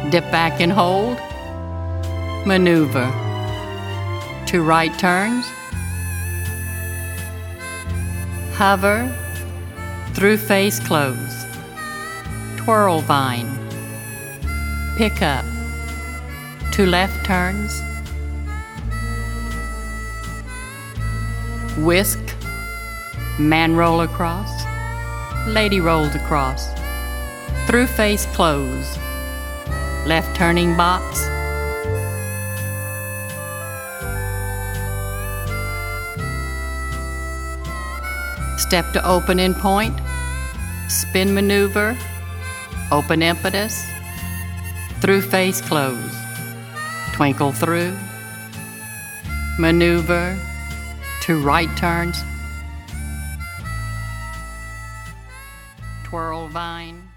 dip back and hold, maneuver, 2 right turns, hover, through face close, twirl vine, pick up, 2 left turns, whisk, man roll across, lady rolls across, through face close, left turning box, step to open in point, spin maneuver, open impetus, through face close, twinkle through, maneuver, 2 right turns, twirl vine,